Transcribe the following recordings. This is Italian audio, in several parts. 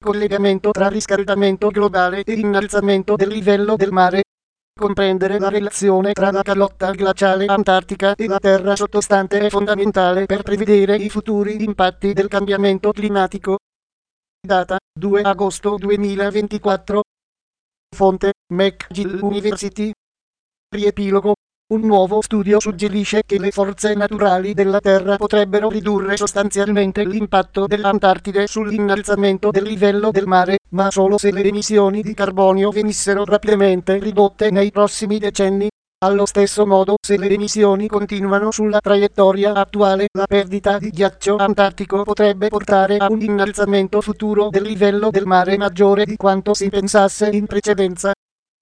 collegamento tra riscaldamento globale e innalzamento del livello del mare. Comprendere la relazione tra la calotta glaciale antartica e la Terra sottostante è fondamentale per prevedere i futuri impatti del cambiamento climatico. Data 2 agosto 2024. Fonte McGill University. Riepilogo. Un nuovo studio suggerisce che le forze naturali della Terra potrebbero ridurre sostanzialmente l'impatto dell'Antartide sull'innalzamento del livello del mare, ma solo se le emissioni di carbonio venissero rapidamente ridotte nei prossimi decenni. Allo stesso modo, se le emissioni continuano sulla traiettoria attuale, la perdita di ghiaccio antartico potrebbe portare a un innalzamento futuro del livello del mare maggiore di quanto si pensasse in precedenza.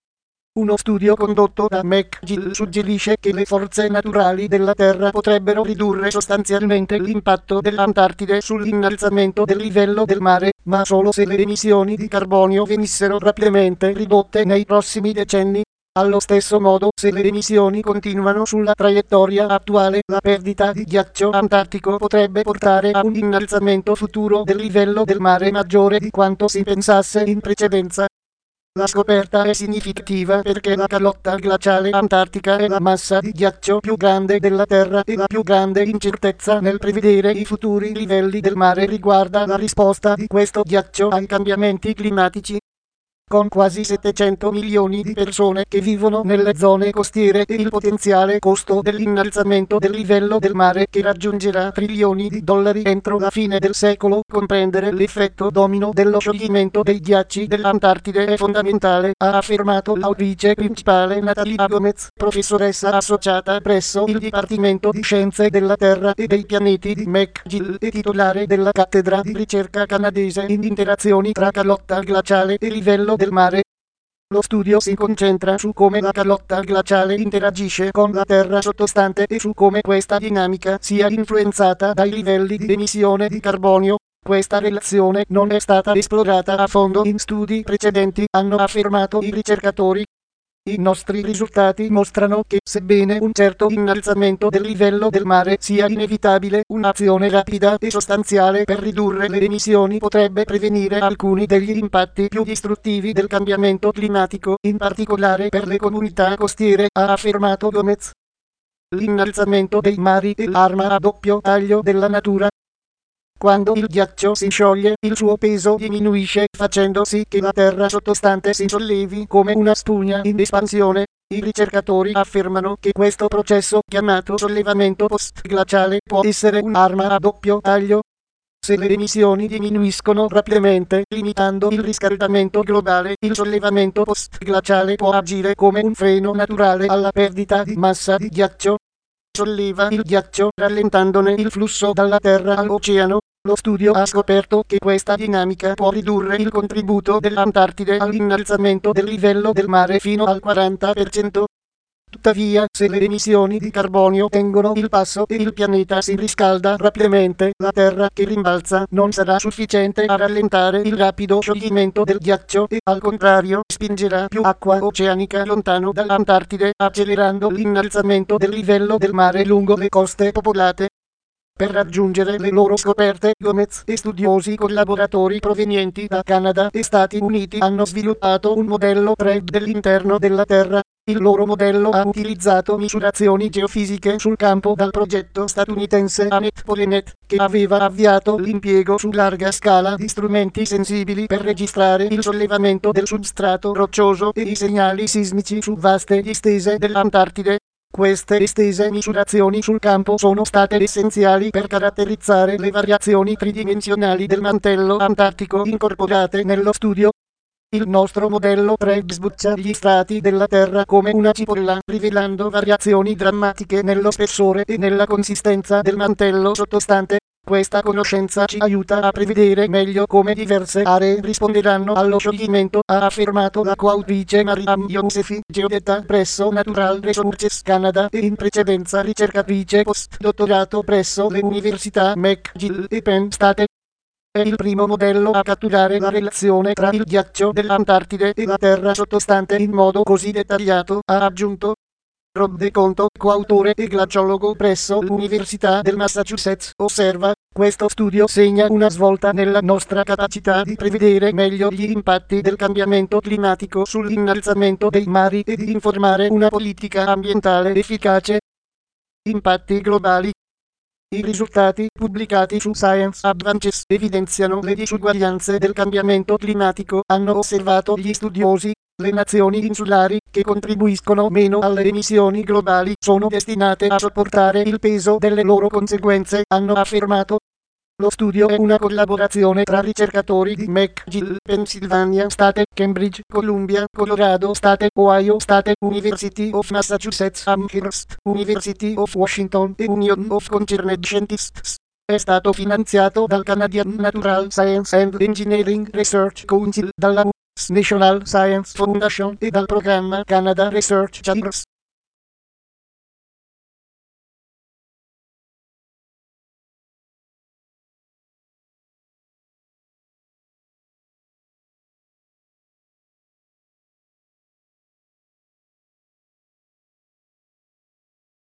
Uno studio condotto da McGill suggerisce che le forze naturali della Terra potrebbero ridurre sostanzialmente l'impatto dell'Antartide sull'innalzamento del livello del mare, ma solo se le emissioni di carbonio venissero rapidamente ridotte nei prossimi decenni. Allo stesso modo, se le emissioni continuano sulla traiettoria attuale, la perdita di ghiaccio antartico potrebbe portare a un innalzamento futuro del livello del mare maggiore di quanto si pensasse in precedenza. La scoperta è significativa perché la calotta glaciale antartica è la massa di ghiaccio più grande della Terra e la più grande incertezza nel prevedere i futuri livelli del mare riguarda la risposta di questo ghiaccio ai cambiamenti climatici. Con quasi 700 milioni di persone che vivono nelle zone costiere e il potenziale costo dell'innalzamento del livello del mare che raggiungerà trilioni di dollari entro la fine del secolo, comprendere l'effetto domino dello scioglimento dei ghiacci dell'Antartide è fondamentale, ha affermato l'autrice principale Natalia Gomez, professoressa associata presso il Dipartimento di Scienze della Terra e dei Pianeti di McGill e titolare della cattedra di ricerca canadese in interazioni tra calotta glaciale e livello del mare. Lo studio si concentra su come la calotta glaciale interagisce con la Terra sottostante e su come questa dinamica sia influenzata dai livelli di emissione di carbonio. Questa relazione non è stata esplorata a fondo in studi precedenti, hanno affermato i ricercatori. I nostri risultati mostrano che, sebbene un certo innalzamento del livello del mare sia inevitabile, un'azione rapida e sostanziale per ridurre le emissioni potrebbe prevenire alcuni degli impatti più distruttivi del cambiamento climatico, in particolare per le comunità costiere, ha affermato Gomez. L'innalzamento dei mari è l'arma a doppio taglio della natura. Quando il ghiaccio si scioglie, il suo peso diminuisce, facendo sì che la Terra sottostante si sollevi come una spugna in espansione. I ricercatori affermano che questo processo, chiamato sollevamento post-glaciale, può essere un'arma a doppio taglio. Se le emissioni diminuiscono rapidamente, limitando il riscaldamento globale, il sollevamento post-glaciale può agire come un freno naturale alla perdita di massa di ghiaccio. Solleva il ghiaccio, rallentandone il flusso dalla Terra all'oceano. Lo studio ha scoperto che questa dinamica può ridurre il contributo dell'Antartide all'innalzamento del livello del mare fino al 40%. Tuttavia, se le emissioni di carbonio tengono il passo e il pianeta si riscalda rapidamente, la Terra che rimbalza non sarà sufficiente a rallentare il rapido scioglimento del ghiaccio e, al contrario, spingerà più acqua oceanica lontano dall'Antartide, accelerando l'innalzamento del livello del mare lungo le coste popolate. Per raggiungere le loro scoperte, Gomez e studiosi collaboratori provenienti da Canada e Stati Uniti hanno sviluppato un modello 3D dell'interno della Terra. Il loro modello ha utilizzato misurazioni geofisiche sul campo dal progetto statunitense ANET-PoleNet, che aveva avviato l'impiego su larga scala di strumenti sensibili per registrare il sollevamento del substrato roccioso e i segnali sismici su vaste distese dell'Antartide. Queste estese misurazioni sul campo sono state essenziali per caratterizzare le variazioni tridimensionali del mantello antartico incorporate nello studio. Il nostro modello 3D sbuccia gli strati della Terra come una cipolla, rivelando variazioni drammatiche nello spessore e nella consistenza del mantello sottostante. Questa conoscenza ci aiuta a prevedere meglio come diverse aree risponderanno allo scioglimento, ha affermato la coautrice Mariam Yousefi, geodeta presso Natural Resources Canada e in precedenza ricercatrice postdottorato presso le università McGill e Penn State. È il primo modello a catturare la relazione tra il ghiaccio dell'Antartide e la Terra sottostante in modo così dettagliato, ha aggiunto. Rob De Conto, coautore e glaciologo presso l'Università del Massachusetts, osserva: Questo studio segna una svolta nella nostra capacità di prevedere meglio gli impatti del cambiamento climatico sull'innalzamento dei mari e di informare una politica ambientale efficace. Impatti globali. I risultati pubblicati su Science Advances evidenziano le disuguaglianze del cambiamento climatico. Hanno osservato gli studiosi. Le nazioni insulari, che contribuiscono meno alle emissioni globali, sono destinate a sopportare il peso delle loro conseguenze, hanno affermato. Lo studio è una collaborazione tra ricercatori di McGill, Pennsylvania State, Cambridge, Columbia, Colorado State, Ohio State, University of Massachusetts Amherst, University of Washington e Union of Concerned Scientists. È stato finanziato dal Canadian Natural Science and Engineering Research Council, dalla US National Science Foundation e dal programma Canada Research Chambers.